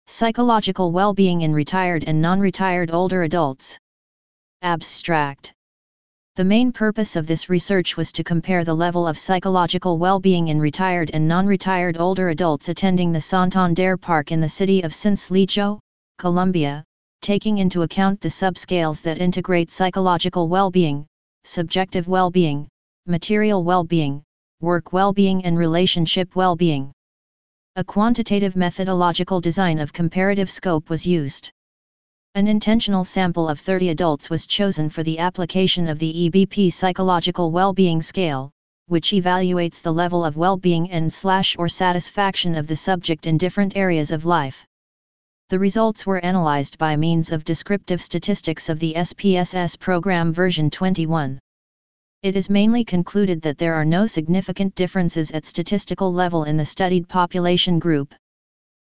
Psychological well-being in retired and non-retired older adults. Abstract. The main purpose of this research was to compare the level of psychological well-being in retired and non-retired older adults attending the Santander Park in the city of Sincelejo, Colombia, taking into account the subscales that integrate psychological well-being, subjective well-being, material well-being, work well-being and relationship well-being. A quantitative methodological design of comparative scope was used. An intentional sample of 30 adults was chosen for the application of the EBP Psychological Well-Being Scale, which evaluates the level of well-being and/or satisfaction of the subject in different areas of life. The results were analyzed by means of descriptive statistics of the SPSS program version 21. It is mainly concluded that there are no significant differences at statistical level in the studied population group,